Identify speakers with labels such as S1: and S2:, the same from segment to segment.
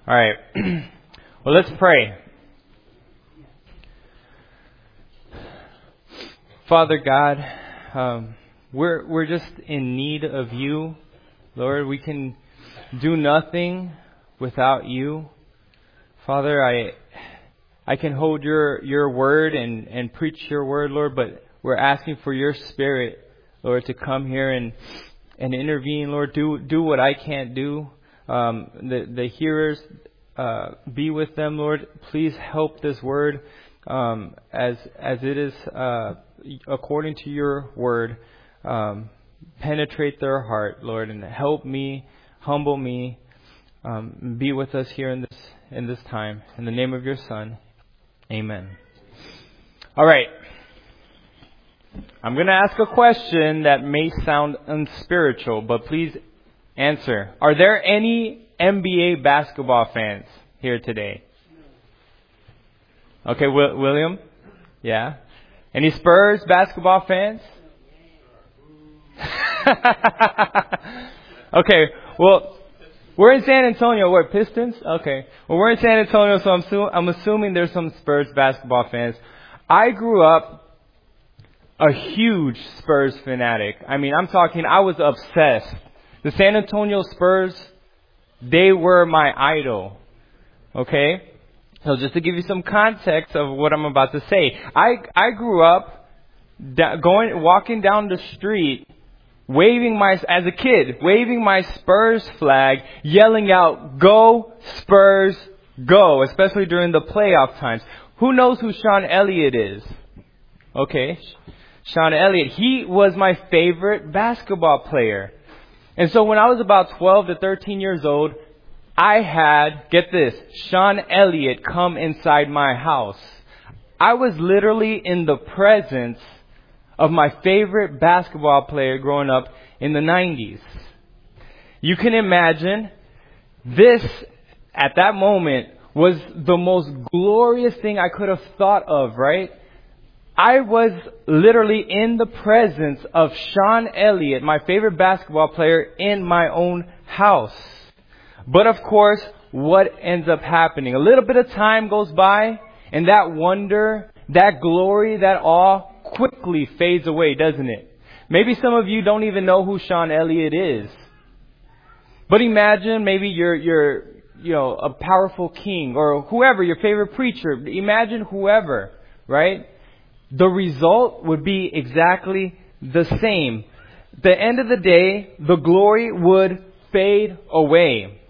S1: All right. Well, let's pray. Father God, we're just in need of you, Lord. We can do nothing without you. Father, I can hold your word and preach your word, Lord, but we're asking for your Spirit, Lord, to come here and intervene, Lord. Do what I can't do. The hearers, be with them, Lord. Please help this word as it is according to your word. Penetrate their heart, Lord, and help me, humble me. Be with us here in this time. In the name of your Son, amen. All right. I'm going to ask a question that may sound unspiritual, but please answer. Are there any NBA basketball fans here today? Okay, William? Yeah. Any Spurs basketball fans? Okay, well, we're in San Antonio. We're Pistons? Okay. Well, we're in San Antonio, so I'm assuming there's some Spurs basketball fans. I grew up a huge Spurs fanatic. I mean, I was obsessed. The San Antonio Spurs, they were my idol. Okay? So just to give you some context of what I'm about to say. I grew up walking down the street, as a kid, waving my Spurs flag, yelling out, "Go Spurs, go," especially during the playoff times. Who knows who Sean Elliott is? Okay. Sean Elliott. He was my favorite basketball player. And so when I was about 12 to 13 years old, I had, get this, Sean Elliott come inside my house. I was literally in the presence of my favorite basketball player growing up in the 90s. You can imagine this, at that moment, was the most glorious thing I could have thought of, right? I was literally in the presence of Sean Elliott, my favorite basketball player, in my own house. But of course, what ends up happening? A little bit of time goes by, and that wonder, that glory, that awe quickly fades away, doesn't it? Maybe some of you don't even know who Sean Elliott is. But imagine maybe you're a powerful king, or whoever, your favorite preacher. Imagine whoever, right? The result would be exactly the same. At the end of the day, the glory would fade away.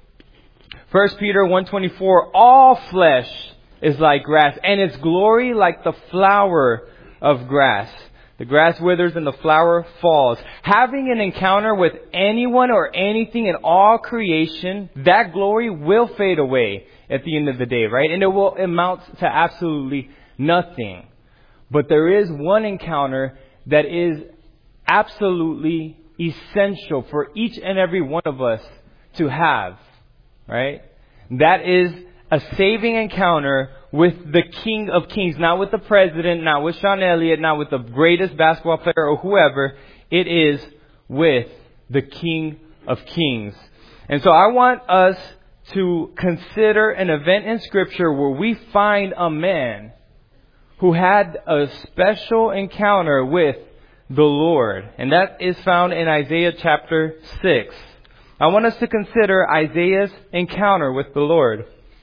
S1: 1 Peter 1:24, all flesh is like grass, and its glory like the flower of grass. The grass withers and the flower falls. Having an encounter with anyone or anything in all creation, that glory will fade away at the end of the day, right? And it will amount to absolutely nothing. But there is one encounter that is absolutely essential for each and every one of us to have, right? That is a saving encounter with the King of Kings, not with the president, not with Sean Elliott, not with the greatest basketball player or whoever. It is with the King of Kings. And so I want us to consider an event in Scripture where we find a man who had a special encounter with the Lord. And that is found in Isaiah chapter 6. I want us to consider Isaiah's encounter with the Lord.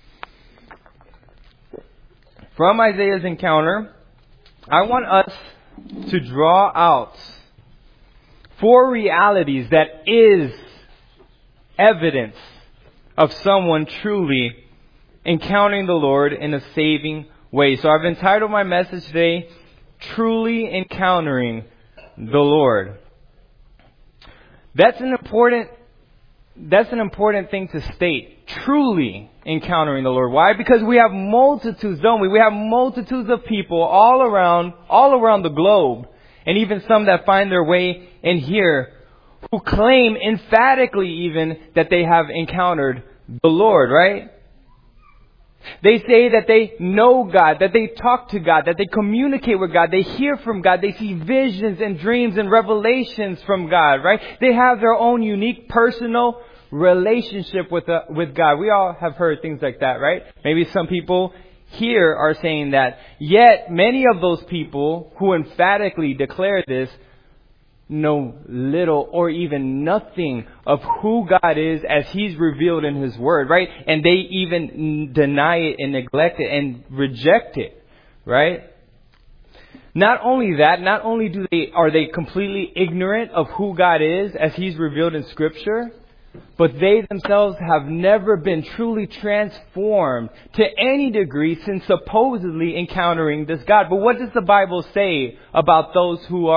S1: From Isaiah's encounter, I want us to draw out 4 realities that is evidence of someone truly encountering the Lord in a saving way. So I've entitled my message today, Truly Encountering the Lord. That's an important thing to state. Truly encountering the Lord. Why? Because we have multitudes, don't we? We have multitudes of people all around the globe, and even some that find their way in here, who claim emphatically even that they have encountered the Lord, right? They say that they know God, that they talk to God, that they communicate with God, they hear from God, they see visions and dreams and revelations from God, right? They have their own unique personal relationship with God. We all have heard things like that, right? Maybe some people here are saying that. Yet many of those people who emphatically declare this know little or even nothing of who God is as He's revealed in His Word, right? And they even deny it and neglect it and reject it, right? Not only that, not only are they completely ignorant of who God is as He's revealed in Scripture, but they themselves have never been truly transformed to any degree since supposedly encountering this God. But what does the Bible say about those who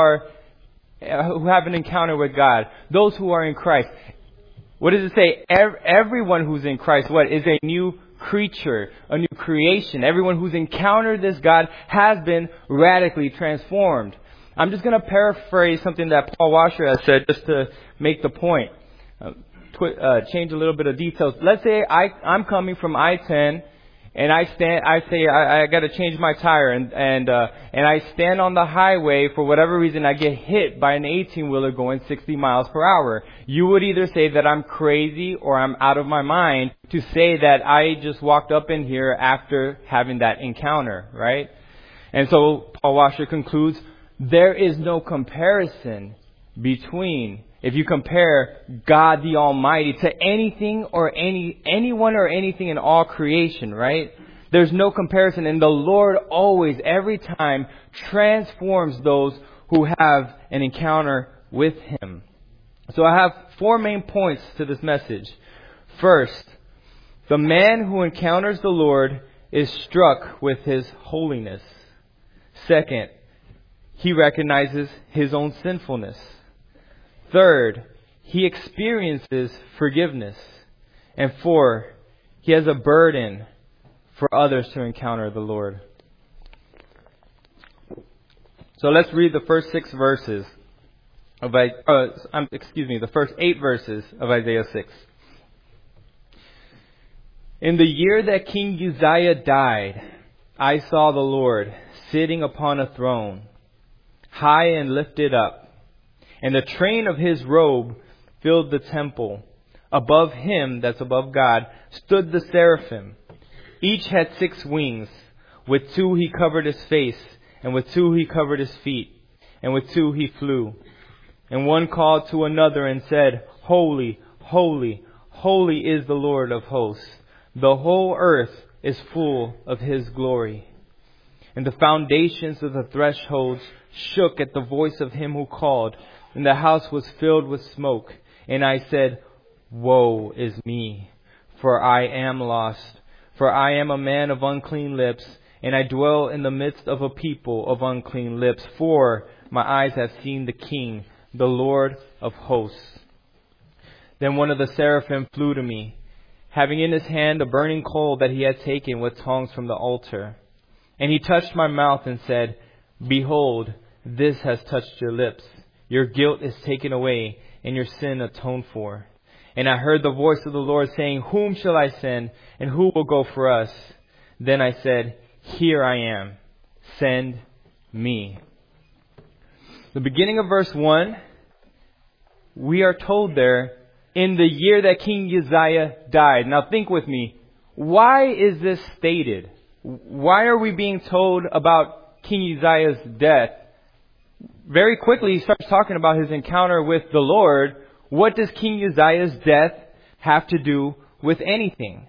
S1: have an encounter with God? Those who are in Christ. What does it say? Everyone who's in Christ, is a new creature, a new creation. Everyone who's encountered this God has been radically transformed. I'm just going to paraphrase something that Paul Washer has said just to make the point. Change a little bit of details. Let's say I'm coming from I-10 and I got to change my tire and I stand on the highway. For whatever reason, I get hit by an 18-wheeler going 60 miles per hour. You would either say that I'm crazy or I'm out of my mind to say that I just walked up in here after having that encounter, right? And so Paul Washer concludes, there is no comparison between, if you compare God the Almighty to anything or anyone or anything in all creation, right? There's no comparison. And the Lord always, every time, transforms those who have an encounter with Him. So I have 4 main points to this message. First, the man who encounters the Lord is struck with His holiness. Second, he recognizes his own sinfulness. Third, he experiences forgiveness. And 4, he has a burden for others to encounter the Lord. So let's read the first 6 verses of the first 8 verses of Isaiah 6. In the year that King Uzziah died, I saw the Lord sitting upon a throne, high and lifted up. And the train of His robe filled the temple. Above Him, that's above God, stood the seraphim. Each had 6 wings. With 2 He covered His face, and with 2 He covered His feet, and with 2 He flew. And one called to another and said, Holy, holy, holy is the Lord of hosts. The whole earth is full of His glory. And the foundations of the thresholds shook at the voice of Him who called, and the house was filled with smoke. And I said, Woe is me, for I am lost. For I am a man of unclean lips, and I dwell in the midst of a people of unclean lips. For my eyes have seen the King, the Lord of hosts. Then one of the seraphim flew to me, having in his hand a burning coal that he had taken with tongs from the altar. And he touched my mouth and said, Behold, this has touched your lips. Your guilt is taken away, and your sin atoned for. And I heard the voice of the Lord saying, Whom shall I send, and who will go for us? Then I said, Here I am. Send me. The beginning of verse 1, we are told there, in the year that King Uzziah died. Now think with me. Why is this stated? Why are we being told about King Uzziah's death? Very quickly, he starts talking about his encounter with the Lord. What does King Uzziah's death have to do with anything?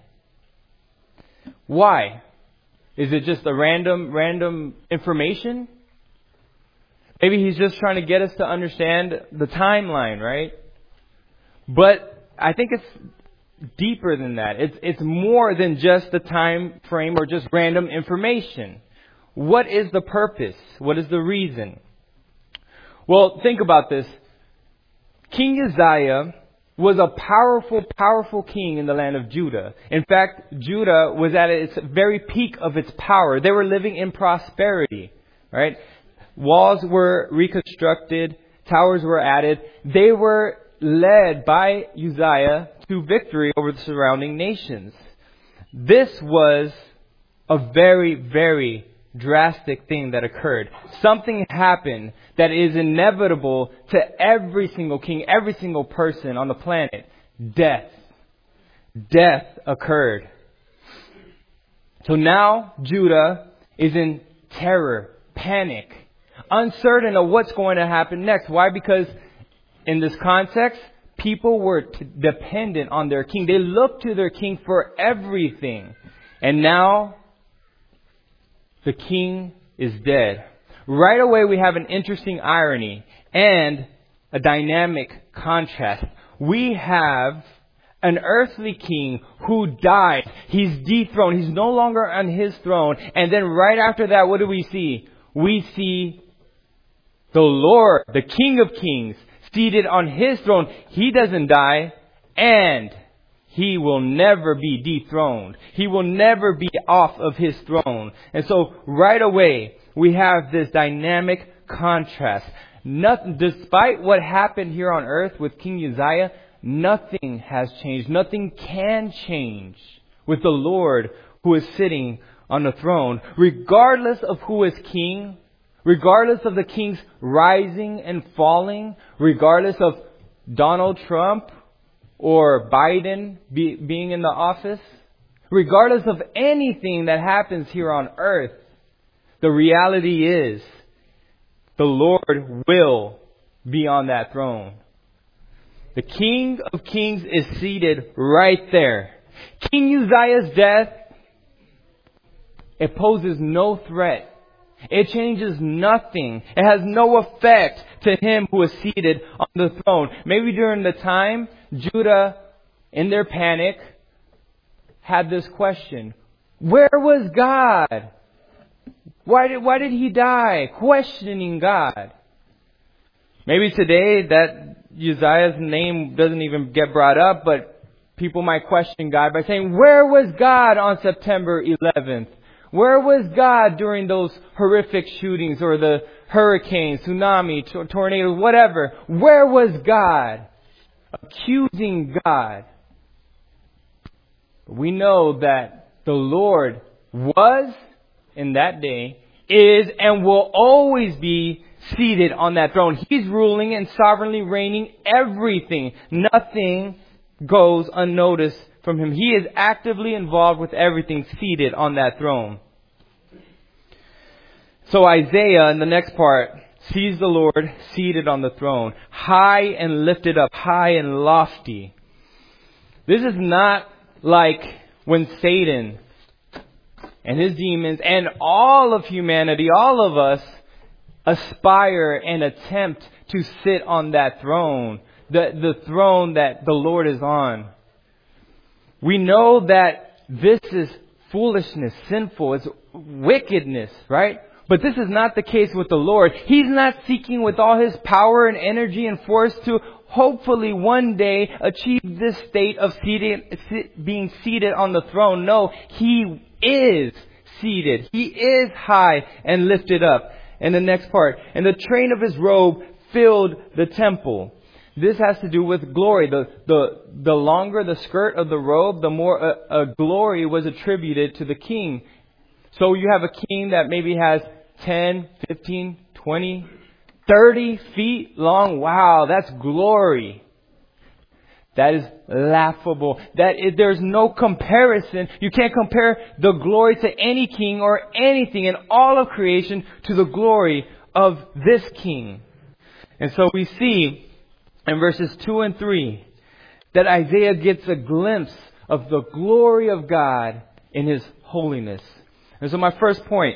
S1: Why? Is it just a random information? Maybe he's just trying to get us to understand the timeline, right? But I think it's deeper than that. It's more than just the time frame or just random information. What is the purpose? What is the reason? Well, think about this. King Uzziah was a powerful king in the land of Judah. In fact, Judah was at its very peak of its power. They were living in prosperity, right? Walls were reconstructed, towers were added. They were led by Uzziah to victory over the surrounding nations. This was a very, very drastic thing that occurred. Something happened that is inevitable to every single king, every single person on the planet. death. Death occurred. So now Judah is in terror, panic, uncertain of what's going to happen next. Why? Because in this context, people were dependent on their king. They looked to their king for everything. And now the king is dead. Right away, we have an interesting irony and a dynamic contrast. We have an earthly king who died. He's dethroned. He's no longer on his throne. And then right after that, what do we see? We see the Lord, the King of Kings, seated on his throne. He doesn't die, and he will never be dethroned. He will never be off of his throne. And so right away, we have this dynamic contrast. Despite what happened here on earth with King Uzziah, nothing has changed. Nothing can change with the Lord who is sitting on the throne. Regardless of who is king, regardless of the kings rising and falling, regardless of Donald Trump or Biden being in the office, regardless of anything that happens here on earth, the reality is the Lord will be on that throne. The King of Kings is seated right there. King Uzziah's death, it poses no threat. It changes nothing. It has no effect to him who is seated on the throne. Maybe during the time, Judah, in their panic, had this question. Where was God? Why did he die? Questioning God. Maybe today that Uzziah's name doesn't even get brought up, but people might question God by saying, where was God on September 11th? Where was God during those horrific shootings or the hurricanes, tsunami, tornadoes, whatever? Where was God? Accusing God. We know that the Lord was, in that day, is, and will always be seated on that throne. He's ruling and sovereignly reigning everything. Nothing goes unnoticed from him. He is actively involved with everything, seated on that throne. So Isaiah, in the next part, sees the Lord seated on the throne, high and lifted up, high and lofty. This is not like when Satan and his demons and all of humanity, all of us, aspire and attempt to sit on that throne, the throne that the Lord is on. We know that this is foolishness, sinful, it's wickedness, right? But this is not the case with the Lord. He's not seeking with all his power and energy and force to hopefully one day achieve this state of being seated on the throne. No, he is seated. He is high and lifted up. And the next part, and the train of his robe filled the temple. This has to do with glory. The longer the skirt of the robe, the more glory was attributed to the king. So you have a king that maybe has 10, 15, 20, 30 feet long. Wow, that's glory. That is laughable. There's no comparison. You can't compare the glory to any king or anything in all of creation to the glory of this king. And so we see in verses 2 and 3 that Isaiah gets a glimpse of the glory of God in his holiness. And so my first point,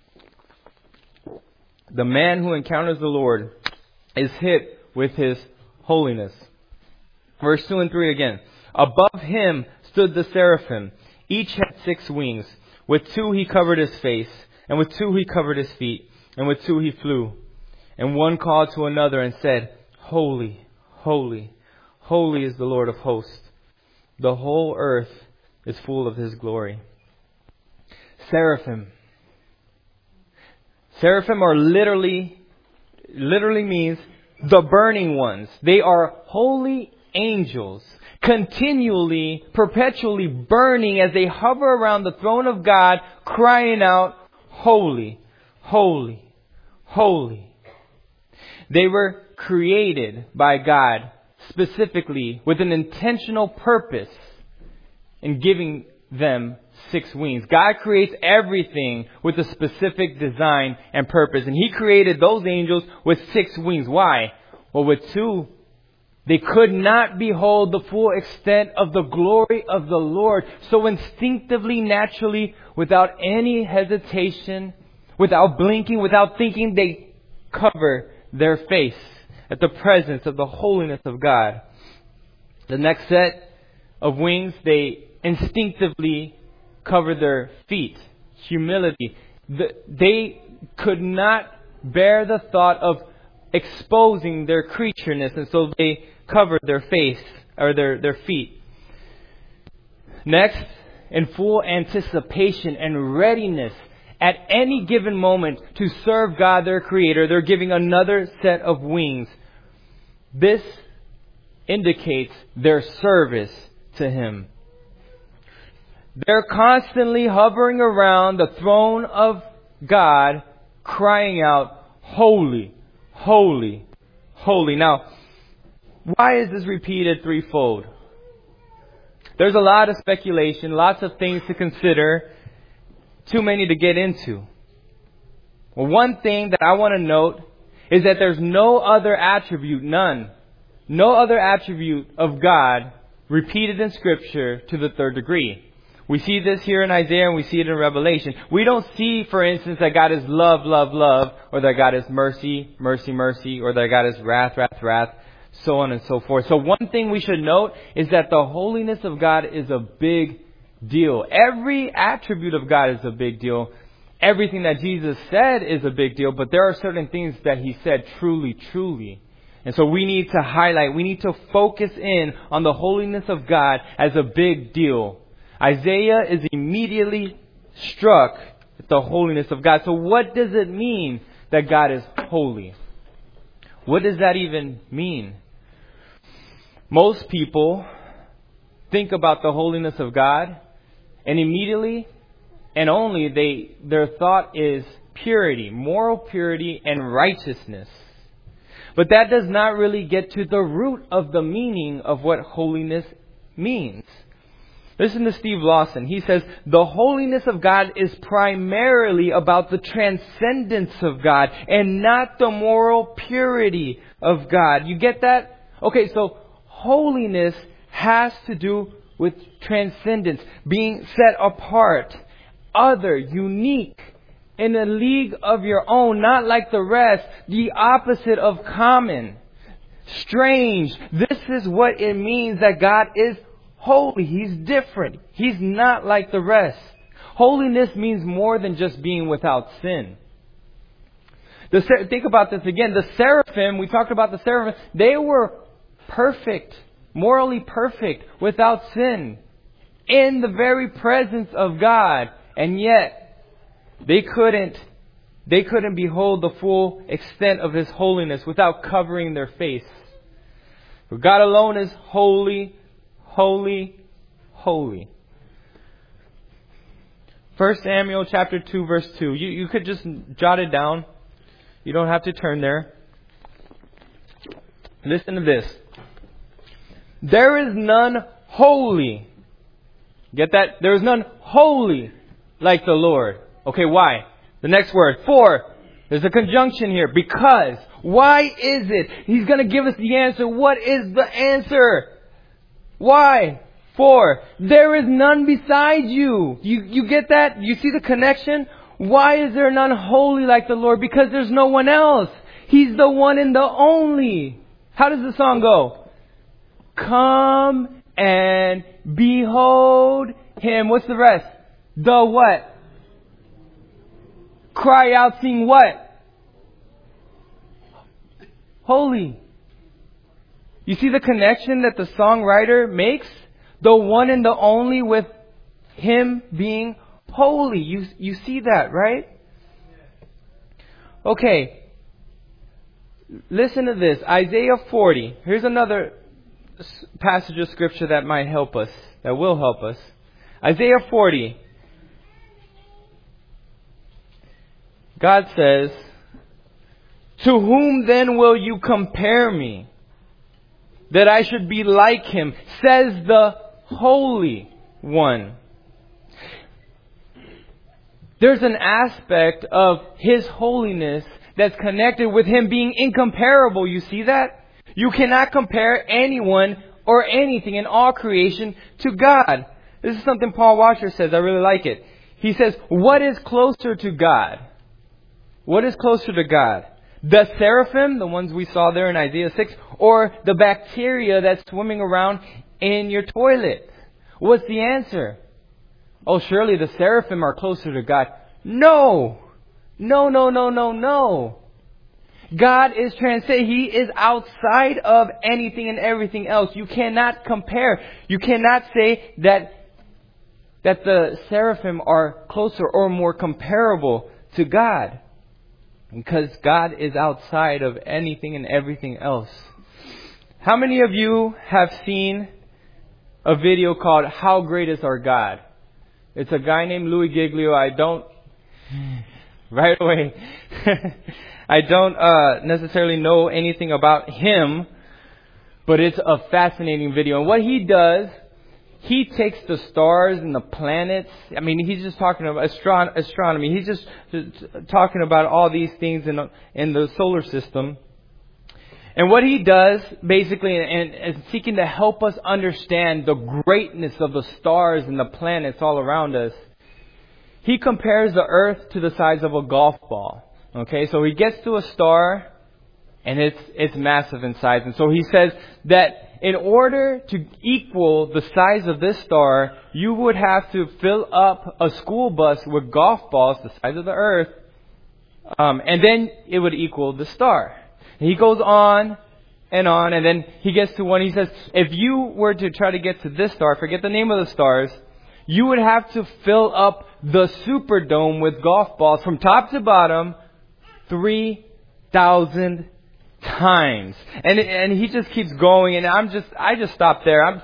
S1: the man who encounters the Lord is hit with his holiness. Verse 2 and 3 again. Above him stood the seraphim. Each had 6 wings. With 2 he covered his face, and with 2 he covered his feet, and with 2 he flew. And one called to another and said, Holy, holy, holy is the Lord of hosts. The whole earth is full of his glory. Seraphim. Seraphim are literally means the burning ones. They are holy angels, continually, perpetually burning as they hover around the throne of God, crying out, Holy, holy, holy. They were created by God specifically with an intentional purpose in giving them 6 wings. God creates everything with a specific design and purpose. And He created those angels with 6 wings. Why? Well, with 2, they could not behold the full extent of the glory of the Lord. So instinctively, naturally, without any hesitation, without blinking, without thinking, they cover their face at the presence of the holiness of God. The next set of wings, they instinctively cover their feet. Humility. They could not bear the thought of exposing their creatureness, and so they covered their face or their feet. Next, in full anticipation and readiness at any given moment to serve God, their Creator, they're giving another set of wings. This indicates their service to Him. They're constantly hovering around the throne of God, crying out, "Holy, holy, holy." Now, why is this repeated threefold? There's a lot of speculation, lots of things to consider, too many to get into. Well, one thing that I want to note is that there's no other attribute, no other attribute of God repeated in Scripture to the 3rd degree. We see this here in Isaiah and we see it in Revelation. We don't see, for instance, that God is love, love, love, or that God is mercy, mercy, mercy, or that God is wrath, wrath, wrath, so on and so forth. So one thing we should note is that the holiness of God is a big deal. Every attribute of God is a big deal. Everything that Jesus said is a big deal, but there are certain things that He said truly, truly. And so we need to highlight, we need to focus in on the holiness of God as a big deal. Isaiah is immediately struck at the holiness of God. So what does it mean that God is holy? What does that even mean? Most people think about the holiness of God, and immediately and only their thought is purity, moral purity and righteousness. But that does not really get to the root of the meaning of what holiness means. Listen to Steve Lawson. He says, the holiness of God is primarily about the transcendence of God and not the moral purity of God. You get that? Okay, so holiness has to do with transcendence, being set apart, other, unique, in a league of your own, not like the rest, the opposite of common, strange. This is what it means that God is holy. He's different. He's not like the rest. Holiness means more than just being without sin. Think about this again. The seraphim, we talked about the seraphim, they were perfect, morally perfect, without sin, in the very presence of God. And yet, they couldn't behold the full extent of His holiness without covering their face. For God alone is holy, holy, holy. 1 Samuel chapter 2 verse 2. You could just jot it down. You don't have to turn there. Listen to this. There is none holy. Get that? There is none holy like the Lord. Okay, why? The next word. For. There's a conjunction here. Because. Why is it? He's going to give us the answer. What is the answer? Why? For. There is none beside you. You get that? You see the connection? Why is there none holy like the Lord? Because there's no one else. He's the one and the only. How does the song go? Come and behold Him. What's the rest? The what? Cry out, sing what? Holy. You see the connection that the songwriter makes? The one and the only with Him being holy. You see that, right? Okay. Listen to this. Isaiah 40. Here's another passage of Scripture that might help us. That will help us. Isaiah 40. God says, to whom then will you compare me? that I should be like Him, says the Holy One. There's an aspect of His holiness that's connected with Him being incomparable. You see that? You cannot compare anyone or anything in all creation to God. This is something Paul Washer says. I really like it. He says, what is closer to God? What is closer to God? The seraphim, the ones we saw there in Isaiah 6, or the bacteria that's swimming around in your toilet? What's the answer? Oh, surely the seraphim are closer to God. No. No, no, no, no, no. God is transcendent. He is outside of anything and everything else. You cannot compare. You cannot say that the seraphim are closer or more comparable to God. Because God is outside of anything and everything else. How many of you have seen a video called How Great Is Our God? It's a guy named Louis Giglio. Right away. I don't necessarily know anything about him, but it's a fascinating video. And what he does, he takes the stars and the planets. I mean, he's just talking about astronomy. He's just talking about all these things in the solar system. And what he does, basically, and is seeking to help us understand the greatness of the stars and the planets all around us, he compares the Earth to the size of a golf ball. Okay, so he gets to a star, and it's massive in size. And so he says that in order to equal the size of this star, you would have to fill up a school bus with golf balls the size of the Earth, and then it would equal the star. And he goes on, and then he gets to one. He says, if you were to try to get to this star, forget the name of the stars, you would have to fill up the Superdome with golf balls from top to bottom 3,000 times. And he just keeps going, and I just stop there.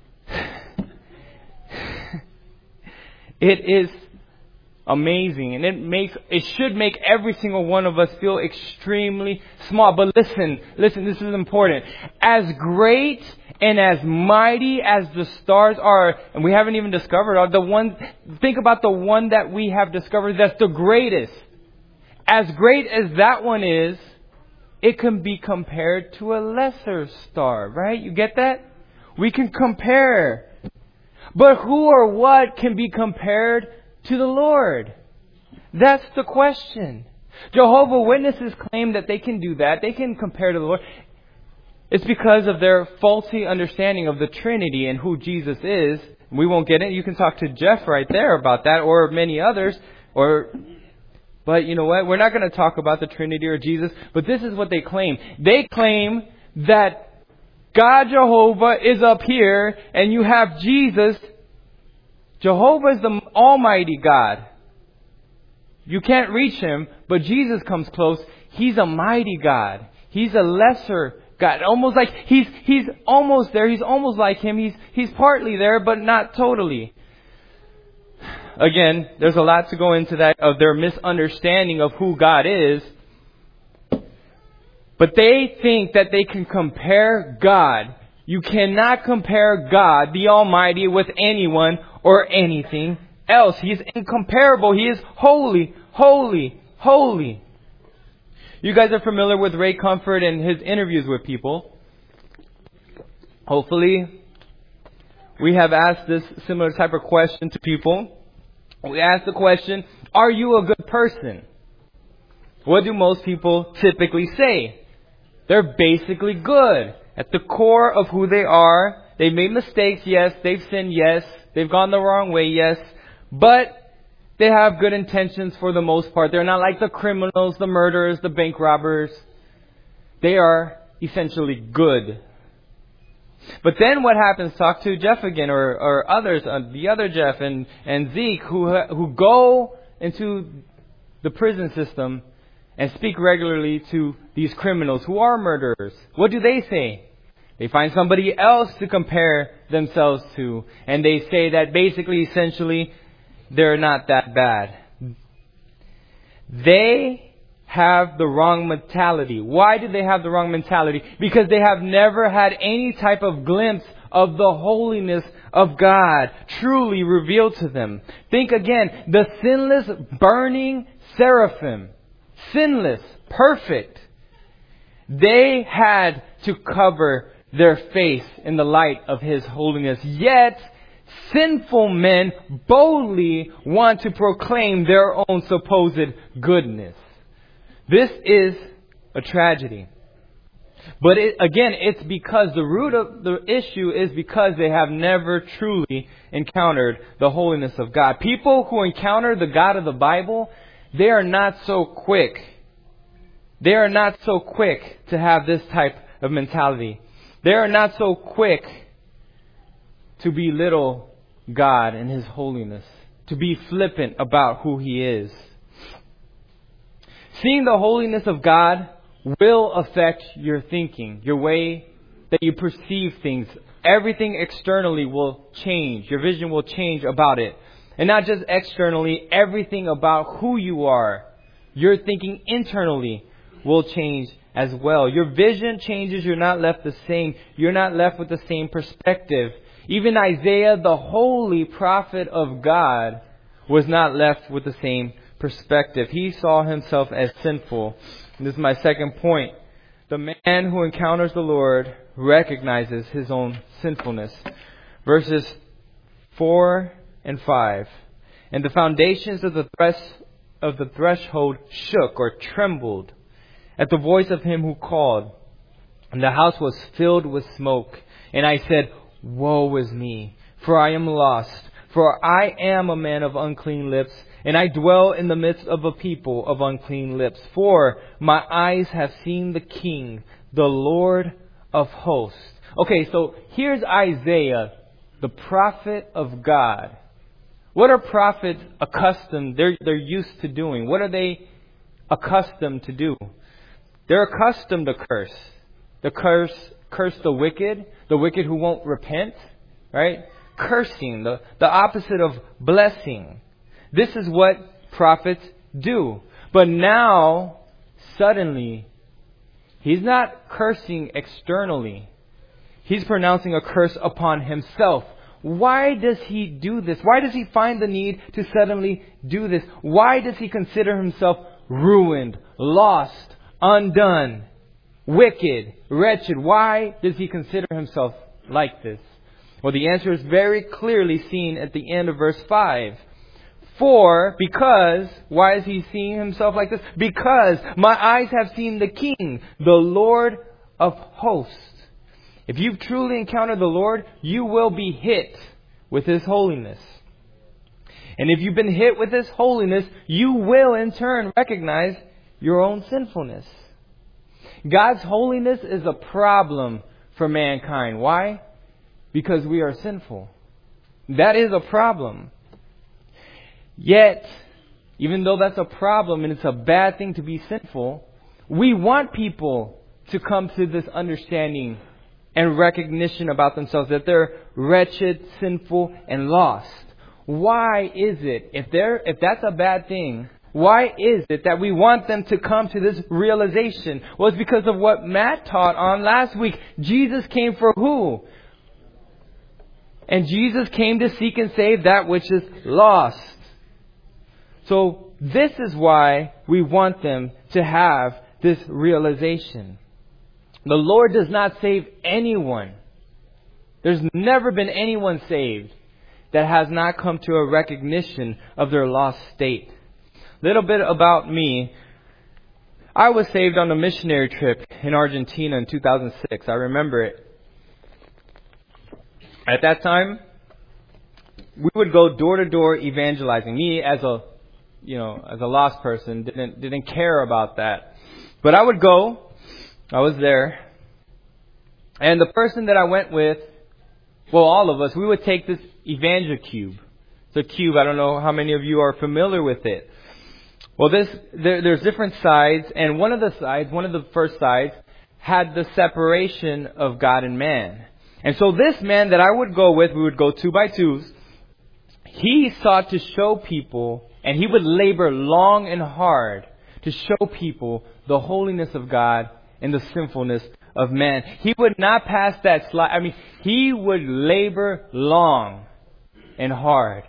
S1: It is amazing, and it should make every single one of us feel extremely small. But listen, this is important. As great and as mighty as the stars are, and we haven't even discovered all the ones, think about the one that we have discovered that's the greatest. As great as that one is, it can be compared to a lesser star, right? You get that? We can compare. But who or what can be compared to the Lord? That's the question. Jehovah's Witnesses claim that they can do that. They can compare to the Lord. It's because of their faulty understanding of the Trinity and who Jesus is. We won't get it. You can talk to Jeff right there about that, or many others. But you know what? We're not going to talk about the Trinity or Jesus. But this is what they claim. They claim that God Jehovah is up here, and you have Jesus. Jehovah is the Almighty God. You can't reach Him, but Jesus comes close. He's a mighty God. He's a lesser God. Almost like He's almost there. He's almost like Him. He's partly there, but not totally. Again, there's a lot to go into that, of their misunderstanding of who God is. But they think that they can compare God. You cannot compare God, the Almighty, with anyone or anything else. He's incomparable. He is holy, holy, holy. You guys are familiar with Ray Comfort and his interviews with people. Hopefully, we have asked this similar type of question to people. We ask the question, are you a good person? What do most people typically say? They're basically good. At the core of who they are, they've made mistakes, yes. They've sinned, yes. They've gone the wrong way, yes. But they have good intentions for the most part. They're not like the criminals, the murderers, the bank robbers. They are essentially good. But then what happens? Talk to Jeff again, or others, the other Jeff and Zeke, who go into the prison system and speak regularly to these criminals who are murderers. What do they say? They find somebody else to compare themselves to, and they say that basically, essentially, they're not that bad. They have the wrong mentality. Why do they have the wrong mentality? Because they have never had any type of glimpse of the holiness of God truly revealed to them. Think again, the sinless, burning seraphim. Sinless, perfect. They had to cover their face in the light of His holiness. Yet, sinful men boldly want to proclaim their own supposed goodness. This is a tragedy. But it's because the root of the issue is because they have never truly encountered the holiness of God. People who encounter the God of the Bible, they are not so quick. They are not so quick to have this type of mentality. They are not so quick to belittle God and His holiness, to be flippant about who He is. Seeing the holiness of God will affect your thinking, your way that you perceive things. Everything externally will change. Your vision will change about it. And not just externally, everything about who you are. Your thinking internally will change as well. Your vision changes. You're not left the same. You're not left with the same perspective. Even Isaiah, the holy prophet of God, was not left with the same perspective. He saw himself as sinful. And this is my second point. The man who encounters the Lord recognizes his own sinfulness. Verses 4 and 5. And the foundations of the threshold shook or trembled at the voice of him who called. And the house was filled with smoke. And I said, Woe is me, for I am lost. For I am a man of unclean lips, and I dwell in the midst of a people of unclean lips. For my eyes have seen the King, the Lord of hosts. Okay, so here's Isaiah, the prophet of God. What are prophets accustomed? They're used to doing. What are they accustomed to do? They're accustomed to curse. Curse the wicked who won't repent, right? Cursing, the opposite of blessing. This is what prophets do. But now, suddenly, he's not cursing externally. He's pronouncing a curse upon himself. Why does he do this? Why does he find the need to suddenly do this? Why does he consider himself ruined, lost, undone, wicked, wretched? Why does he consider himself like this? Well, the answer is very clearly seen at the end of verse 5. Why is he seeing himself like this? Because my eyes have seen the King, the Lord of hosts. If you've truly encountered the Lord, you will be hit with His holiness. And if you've been hit with His holiness, you will in turn recognize your own sinfulness. God's holiness is a problem for mankind. Why? Because we are sinful. That is a problem. Yet, even though that's a problem and it's a bad thing to be sinful, we want people to come to this understanding and recognition about themselves that they're wretched, sinful, and lost. Why is it, if that's a bad thing, why is it that we want them to come to this realization? Well, it's because of what Matt taught on last week. Jesus came for who? And Jesus came to seek and save that which is lost. So this is why we want them to have this realization. The Lord does not save anyone. There's never been anyone saved that has not come to a recognition of their lost state. Little bit about me. I was saved on a missionary trip in Argentina in 2006. I remember it. At that time, we would go door to door evangelizing. Me as a lost person didn't care about that. But I would go. I was there. And the person that I went with, well, all of us, we would take this Evangel Cube. It's a cube. I don't know how many of you are familiar with it. Well, there's different sides, and one of the first sides had the separation of God and man. And so this man that I would go with, we would go 2 by 2s. He sought to show people, and he would labor long and hard to show people the holiness of God and the sinfulness of man. He would not pass that slide. I mean, he would labor long and hard.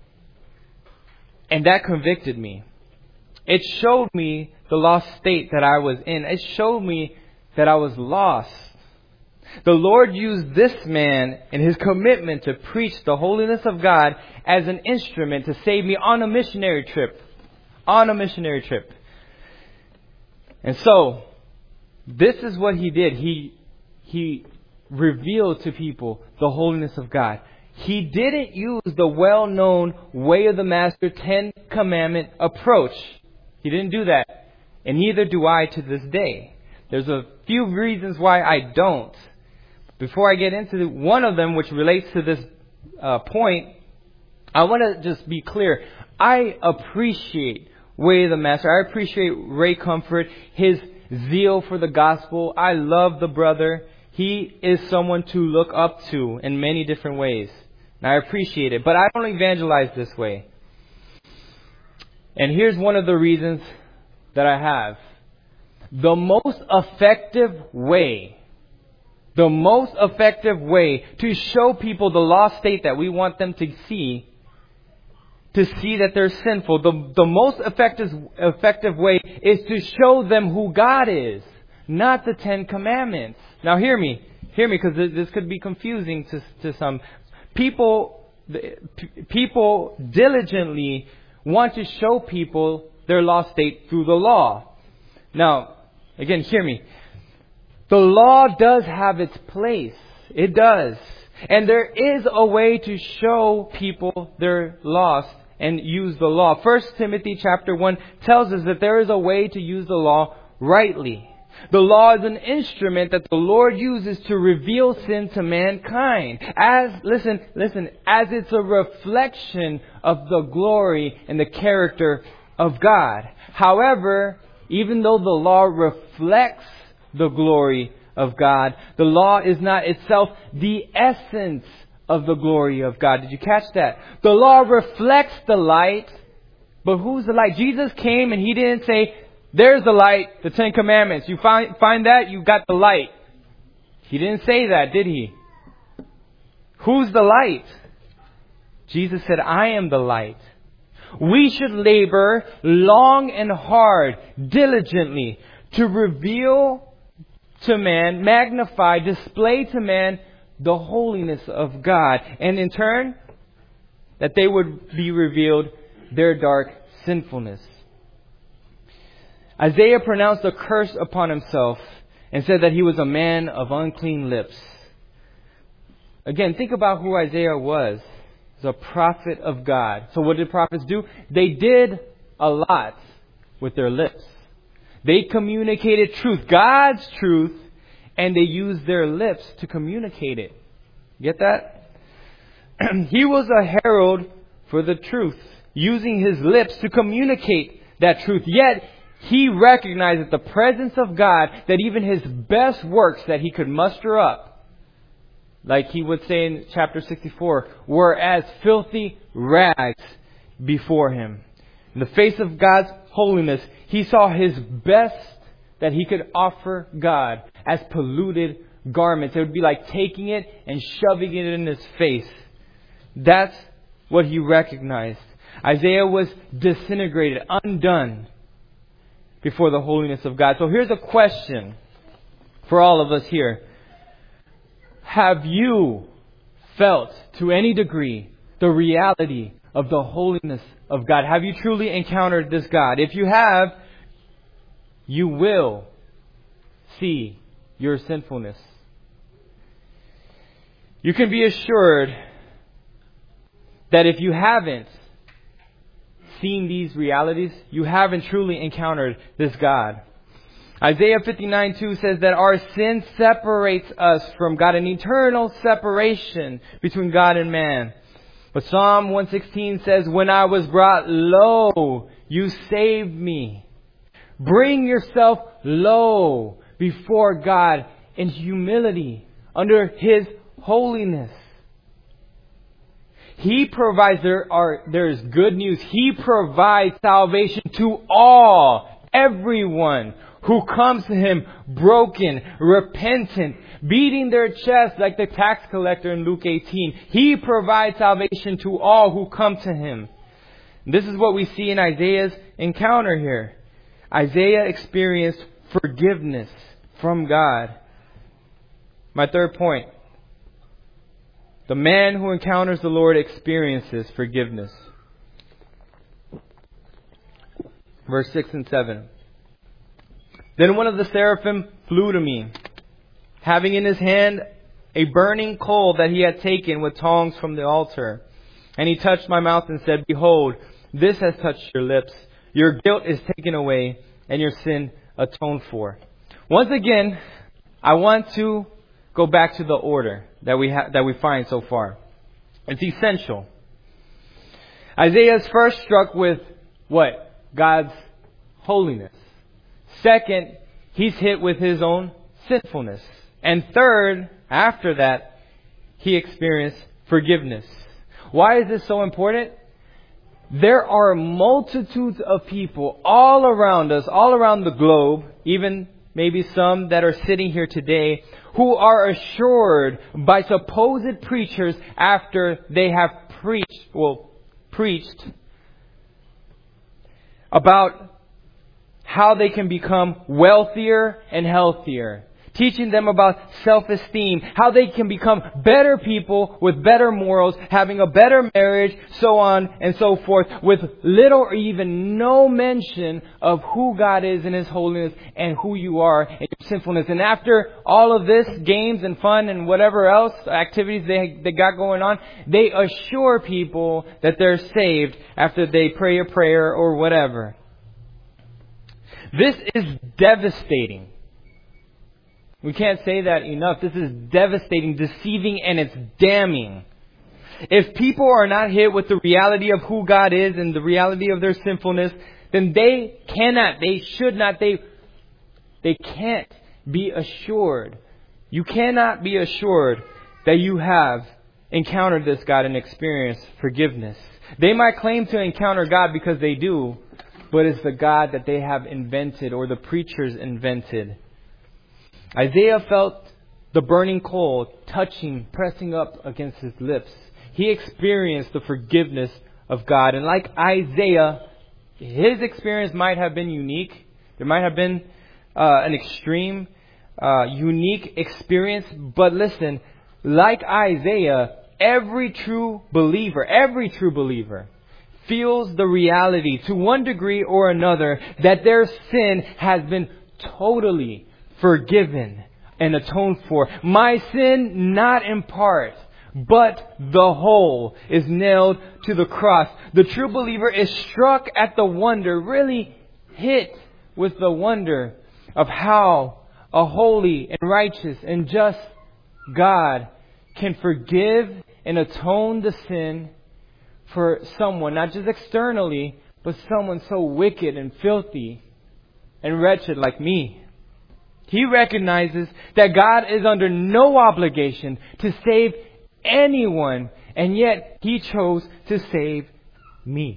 S1: And that convicted me. It showed me the lost state that I was in. It showed me that I was lost. The Lord used this man and his commitment to preach the holiness of God as an instrument to save me on a missionary trip. On a missionary trip. And so, this is what he did. He revealed to people the holiness of God. He didn't use the well-known way of the Master 10 Commandment approach. He didn't do that. And neither do I to this day. There's a few reasons why I don't. Before I get into one of them, which relates to this point, I want to just be clear. I appreciate Way of the Master. I appreciate Ray Comfort, his zeal for the gospel. I love the brother. He is someone to look up to in many different ways. And I appreciate it. But I don't evangelize this way. And here's one of the reasons that I have. The most effective way to show people the lost state that we want them to see that they're sinful, the most effective way is to show them who God is, not the 10 Commandments. Now hear me, because this could be confusing to some. People diligently want to show people their lost state through the law. Now, again, hear me. The law does have its place. It does. And there is a way to show people they're lost and use the law. 1 Timothy chapter 1 tells us that there is a way to use the law rightly. The law is an instrument that the Lord uses to reveal sin to mankind. As it's a reflection of the glory and the character of God. However, even though the law reflects the glory of God, the law is not itself the essence of the glory of God. Did you catch that? The law reflects the light, but who's the light? Jesus came and He didn't say, there's the light, the 10 Commandments. You find that, you got the light. He didn't say that, did He? Who's the light? Jesus said, I am the light. We should labor long and hard, diligently, to reveal to man, magnify, display to man the holiness of God. And in turn, that they would be revealed their dark sinfulness. Isaiah pronounced a curse upon himself and said that he was a man of unclean lips. Again, think about who Isaiah was. He was a prophet of God. So what did prophets do? They did a lot with their lips. They communicated truth, God's truth, and they used their lips to communicate it. Get that? He was a herald for the truth, using his lips to communicate that truth. Yet, he recognized at the presence of God that even his best works that he could muster up, like he would say in chapter 64, were as filthy rags before him. In the face of God's holiness, he saw his best that he could offer God as polluted garments. It would be like taking it and shoving it in his face. That's what he recognized. Isaiah was disintegrated, undone before the holiness of God. So here's a question for all of us here. Have you felt to any degree the reality of the holiness of God? Have you truly encountered this God? If you have, you will see your sinfulness. You can be assured that if you haven't seen these realities, you haven't truly encountered this God. Isaiah 59:2 says that our sin separates us from God, an eternal separation between God and man. But Psalm 116 says, when I was brought low, you saved me. Bring yourself low before God in humility, under His holiness. He provides, there is good news. He provides salvation to all everyone who comes to Him broken, repentant, beating their chest like the tax collector in Luke 18. He provides salvation to all who come to Him. This is what we see in Isaiah's encounter here. Isaiah experienced forgiveness from God. My third point. The man who encounters the Lord experiences forgiveness. Verse 6 and 7. Then one of the seraphim flew to me, having in his hand a burning coal that he had taken with tongs from the altar. And he touched my mouth and said, Behold, this has touched your lips. Your guilt is taken away and your sin atoned for. Once again, I want to go back to the order that we find so far. It's essential. Isaiah is first struck with what? God's holiness. Second, he's hit with his own sinfulness. And third, after that, he experienced forgiveness. Why is this so important? There are multitudes of people all around us, all around the globe, even maybe some that are sitting here today, who are assured by supposed preachers after they have preached about how they can become wealthier and healthier. Teaching them about self-esteem, how they can become better people with better morals, having a better marriage, so on and so forth, with little or even no mention of who God is in His holiness and who you are in your sinfulness. And after all of this, games and fun and whatever else, activities they got going on, they assure people that they're saved after they pray a prayer or whatever. This is devastating. We can't say that enough. This is devastating, deceiving, and it's damning. If people are not hit with the reality of who God is and the reality of their sinfulness, then they can't be assured. You cannot be assured that you have encountered this God and experienced forgiveness. They might claim to encounter God because they do, but it's the God that they have invented or the preachers invented. Isaiah felt the burning coal pressing up against his lips. He experienced the forgiveness of God. And like Isaiah, his experience might have been unique. There might have been an extreme, unique experience. But listen, like Isaiah, every true believer feels the reality to one degree or another that their sin has been totally forgiven and atoned for. My sin, not in part, but the whole, is nailed to the cross. The true believer is struck at the wonder, really hit with the wonder of how a holy and righteous and just God can forgive and atone the sin for someone, not just externally, but someone so wicked and filthy and wretched like me. He recognizes that God is under no obligation to save anyone, and yet He chose to save me.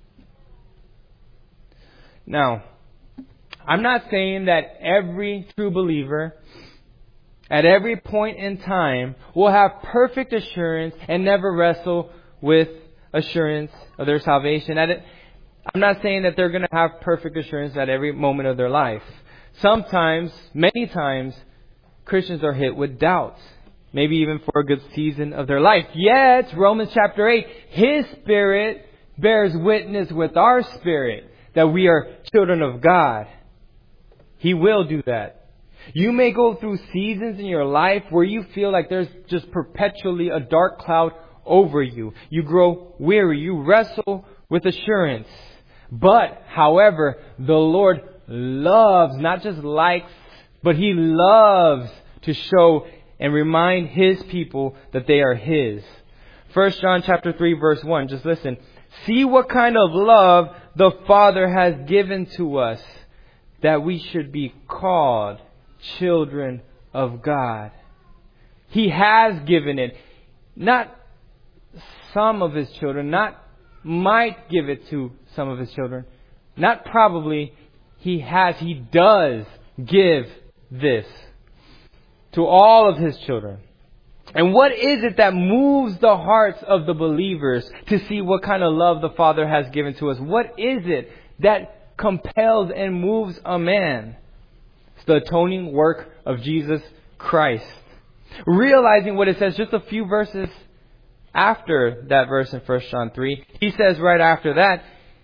S1: Now, I'm not saying that every true believer at every point in time will have perfect assurance and never wrestle with assurance of their salvation. I'm not saying that they're going to have perfect assurance at every moment of their life. Sometimes, many times, Christians are hit with doubts. Maybe even for a good season of their life. Yet, Romans chapter 8, His Spirit bears witness with our spirit that we are children of God. He will do that. You may go through seasons in your life where you feel like there's just perpetually a dark cloud over you. You grow weary. You wrestle with assurance. But, however, the Lord loves, not just likes, but He loves to show and remind His people that they are His. 1 John chapter 3 verse 1, just listen. See what kind of love the Father has given to us, that we should be called children of God. He has given it. Not some of His children, not might give it to some of His children. Not probably. He does give this to all of His children. And what is it that moves the hearts of the believers to see what kind of love the Father has given to us? What is it that compels and moves a man? It's the atoning work of Jesus Christ. Realizing what it says just a few verses after that verse in 1 John 3, he says right after that,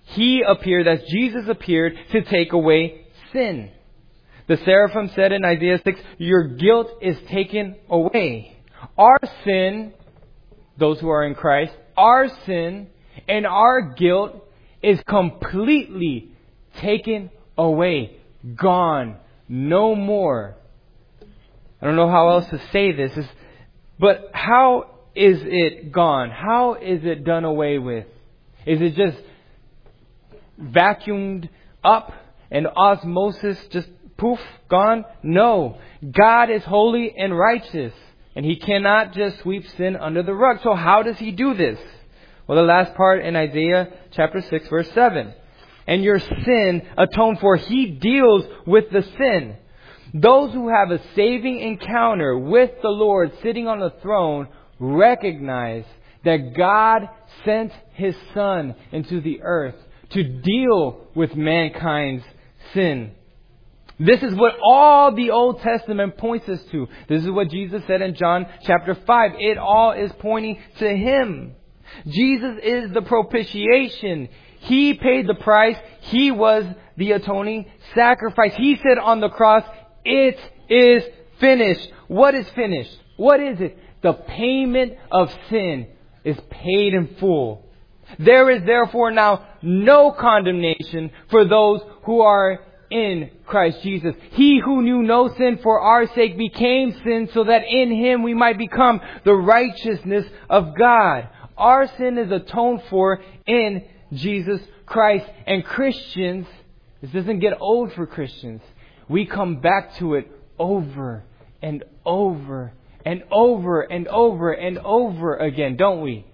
S1: Jesus appeared to take away sin. The seraphim said in Isaiah 6, your guilt is taken away. Our sin, those who are in Christ, our sin and our guilt is completely taken away. Gone. No more. I don't know how else to say this. But how is it gone? How is it done away with? Is it just vacuumed up and osmosis just poof, gone? No. God is holy and righteous. And He cannot just sweep sin under the rug. So how does He do this? Well, the last part in Isaiah chapter 6 verse 7. And your sin atoned for. He deals with the sin. Those who have a saving encounter with the Lord sitting on the throne recognize that God sent His Son into the earth to deal with mankind's sin. This is what all the Old Testament points us to. This is what Jesus said in John chapter 5. It all is pointing to Him. Jesus is the propitiation. He paid the price. He was the atoning sacrifice. He said on the cross, it is finished. What is finished? What is it? The payment of sin is paid in full. There is therefore now no condemnation for those who are in Christ Jesus. He who knew no sin for our sake became sin so that in Him we might become the righteousness of God. Our sin is atoned for in Jesus Christ. And Christians, this doesn't get old for Christians. We come back to it over and over and over and over and over again, don't we?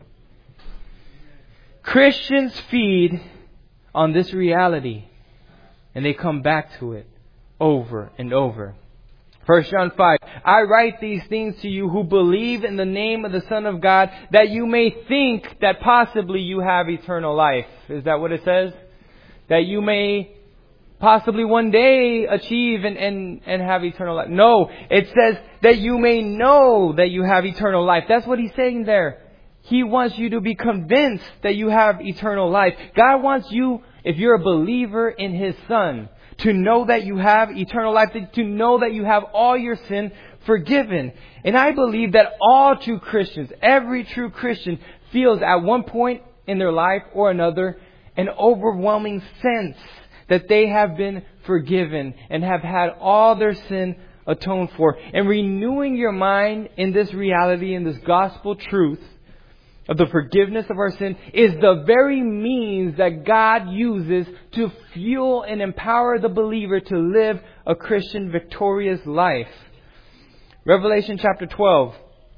S1: Christians feed on this reality. And they come back to it over and over. 1 John 5, I write these things to you who believe in the name of the Son of God, that you may think that possibly you have eternal life. Is that what it says? That you may possibly one day achieve and have eternal life. No, it says that you may know that you have eternal life. That's what He's saying there. He wants you to be convinced that you have eternal life. God wants you, if you're a believer in His Son, to know that you have eternal life, to know that you have all your sin forgiven. And I believe that all true Christians, every true Christian, feels at one point in their life or another an overwhelming sense that they have been forgiven and have had all their sin atoned for. And renewing your mind in this reality, in this gospel truth of the forgiveness of our sin, is the very means that God uses to fuel and empower the believer to live a Christian victorious life. Revelation chapter 12.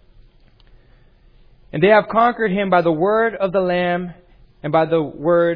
S1: And they have conquered Him by the word of the Lamb and by the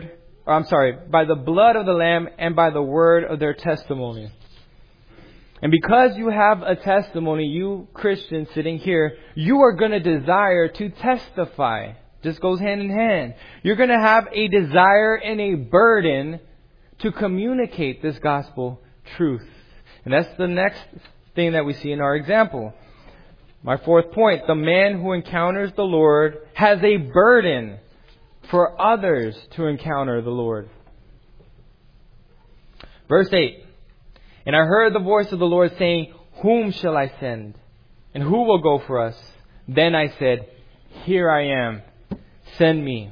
S1: by the blood of the Lamb and by the word of their testimony. And because you have a testimony, you Christians sitting here, you are going to desire to testify. This goes hand in hand. You're going to have a desire and a burden to communicate this gospel truth. And that's the next thing that we see in our example. My fourth point, the man who encounters the Lord has a burden for others to encounter the Lord. Verse 8. And I heard the voice of the Lord saying, whom shall I send? And who will go for us? Then I said, here I am. Send me.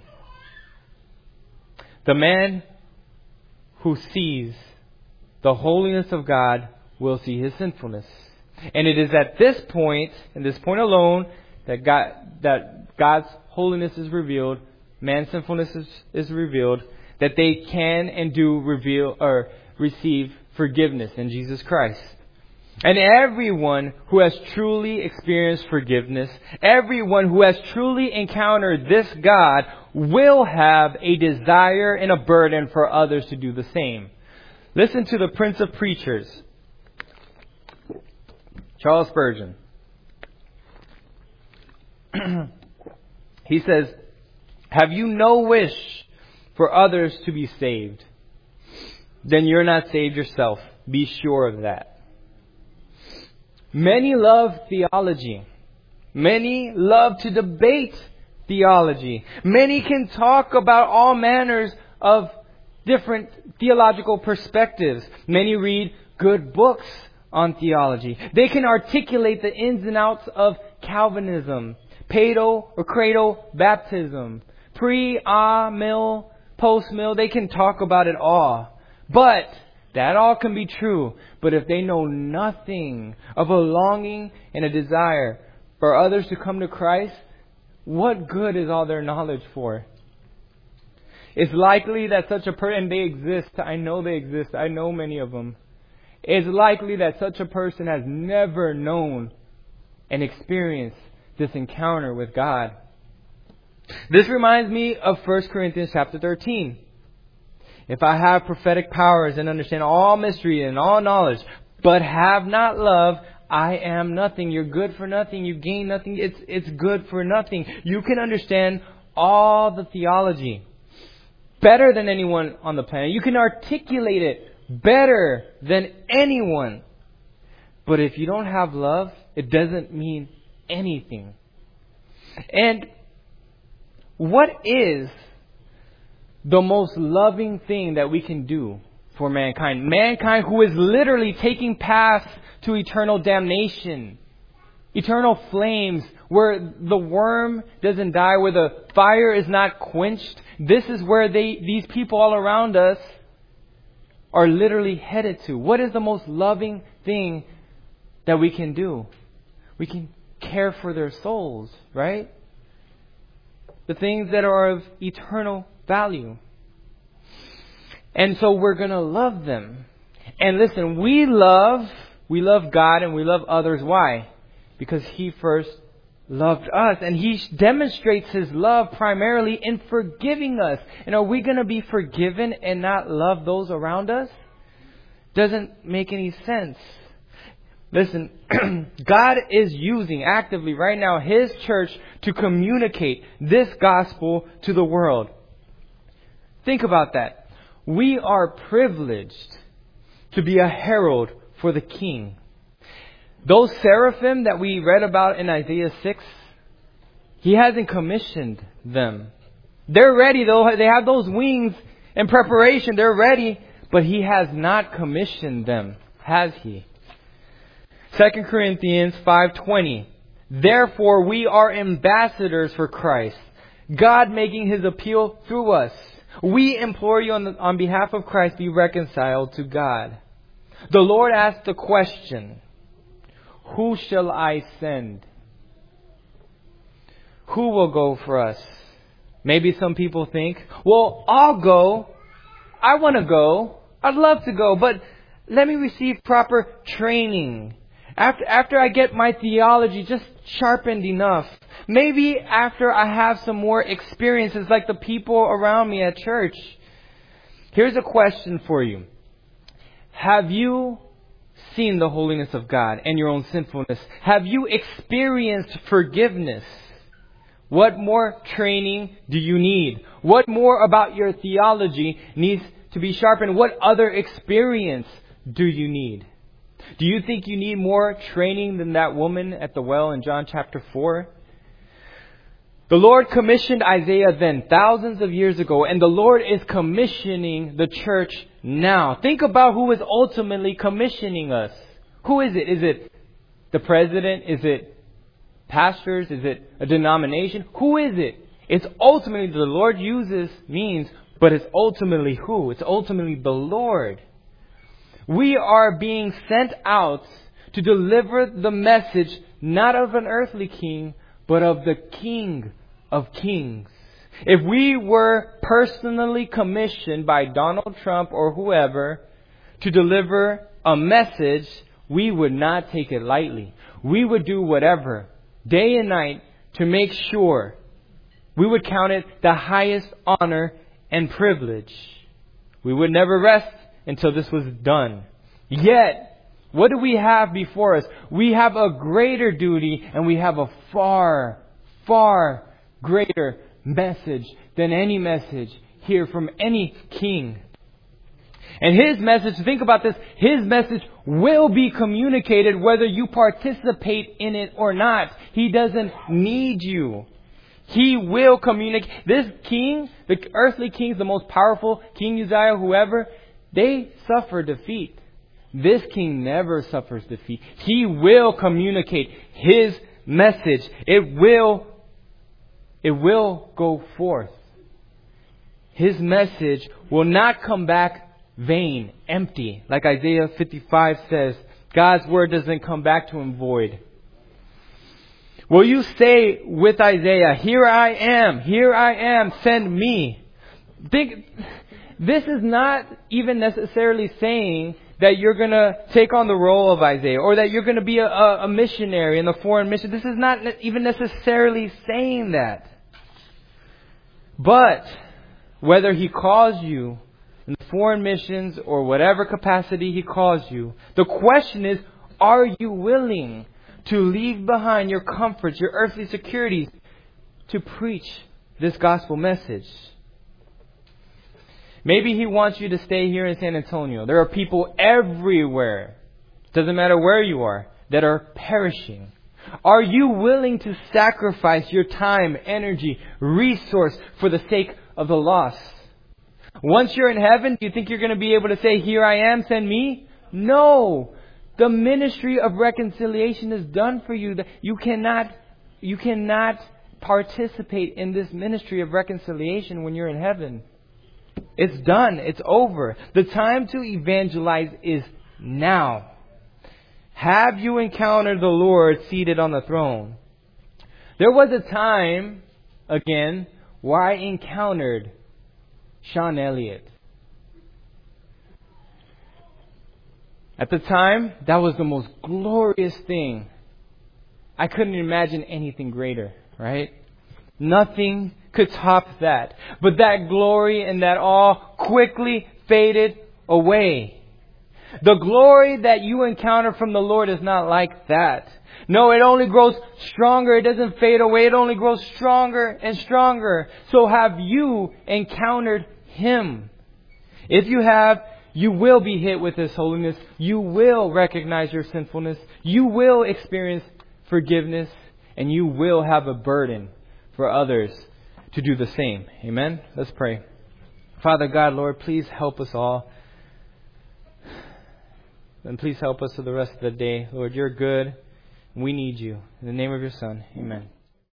S1: The man who sees the holiness of God will see His sinfulness. And it is at this point, and this point alone, that God's holiness is revealed, man's sinfulness is revealed, that they can and do receive forgiveness in Jesus Christ. And everyone who has truly experienced forgiveness, everyone who has truly encountered this God, will have a desire and a burden for others to do the same. Listen to the Prince of Preachers, Charles Spurgeon. He says, have you no wish for others to be saved? Then you're not saved yourself. Be sure of that. Many love theology. Many love to debate theology. Many can talk about all manners of different theological perspectives. Many read good books on theology. They can articulate the ins and outs of Calvinism, Paedo or Credo baptism, pre-mill, post-mill. They can talk about it all. But that all can be true. But if they know nothing of a longing and a desire for others to come to Christ, what good is all their knowledge for? It's likely that such a person, and they exist, I know they exist, I know many of them. It's likely that such a person has never known and experienced this encounter with God. This reminds me of 1 Corinthians chapter 13. If I have prophetic powers and understand all mystery and all knowledge, but have not love, I am nothing. You're good for nothing. You gain nothing. It's good for nothing. You can understand all the theology better than anyone on the planet. You can articulate it better than anyone. But if you don't have love, it doesn't mean anything. And what is the most loving thing that we can do for mankind? Mankind who is literally taking paths to eternal damnation, eternal flames, where the worm doesn't die, where the fire is not quenched. This is where these people all around us are literally headed to. What is the most loving thing that we can do? We can care for their souls, right? The things that are of eternal value. And so we're going to love them. And listen, we love God and we love others. Why? Because He first loved us. And He demonstrates His love primarily in forgiving us. And are we going to be forgiven and not love those around us? Doesn't make any sense. Listen, God is using actively right now His church to communicate this gospel to the world. Think about that. We are privileged to be a herald for the King. Those seraphim that we read about in Isaiah 6, He hasn't commissioned them. They're ready though. They have those wings in preparation. They're ready. But He has not commissioned them, has He? 2 Corinthians 5:20. Therefore we are ambassadors for Christ, God making His appeal through us. We implore you on behalf of Christ, be reconciled to God. The Lord asked the question, who shall I send? Who will go for us? Maybe some people think, well, I'll go. I want to go. I'd love to go, but let me receive proper training. After I get my theology just sharpened enough. Maybe after I have some more experiences like the people around me at church. Here's a question for you. Have you seen the holiness of God and your own sinfulness? Have you experienced forgiveness? What more training do you need? What more about your theology needs to be sharpened? What other experience do you need? Do you think you need more training than that woman at the well in John chapter 4? The Lord commissioned Isaiah then, thousands of years ago, and the Lord is commissioning the church now. Think about who is ultimately commissioning us. Who is it? Is it the president? Is it pastors? Is it a denomination? Who is it? It's ultimately the Lord uses means, but it's ultimately who? It's ultimately the Lord. We are being sent out to deliver the message not of an earthly king, but of the King of Kings. If we were personally commissioned by Donald Trump or whoever to deliver a message, we would not take it lightly. We would do whatever, day and night, to make sure. We would count it the highest honor and privilege. We would never rest until this was done. Yet, what do we have before us? We have a greater duty, and we have a far, far greater message than any message here from any king. And His message, think about this, His message will be communicated whether you participate in it or not. He doesn't need you. He will communicate. This king, the earthly kings, the most powerful, King Uzziah, whoever, they suffer defeat. This king never suffers defeat. He will communicate His message. It will go forth. His message will not come back vain, empty. Like Isaiah 55 says, God's word doesn't come back to Him void. Will you say with Isaiah, here I am, send me? This is not even necessarily saying that you're going to take on the role of Isaiah or that you're going to be a missionary in the foreign mission. This is not even necessarily saying that. But whether He calls you in the foreign missions or whatever capacity He calls you, the question is, are you willing to leave behind your comforts, your earthly securities, to preach this gospel message? Maybe He wants you to stay here in San Antonio. There are people everywhere, doesn't matter where you are, that are perishing. Are you willing to sacrifice your time, energy, resource for the sake of the lost? Once you're in heaven, do you think you're going to be able to say, here I am, send me? No. The ministry of reconciliation is done for you. You cannot participate in this ministry of reconciliation when you're in heaven. It's done. It's over. The time to evangelize is now. Have you encountered the Lord seated on the throne? There was a time, again, where I encountered Sean Elliott. At the time, that was the most glorious thing. I couldn't imagine anything greater, right? Nothing could top that. But that glory and that awe quickly faded away. The glory that you encounter from the Lord is not like that. No, it only grows stronger. It doesn't fade away. It only grows stronger and stronger. So have you encountered Him? If you have, you will be hit with His holiness. You will recognize your sinfulness. You will experience forgiveness. And you will have a burden for others to do the same. Amen? Let's pray. Father God, Lord, please help us all. And please help us for the rest of the day. Lord, You're good. We need You. In the name of Your Son, amen.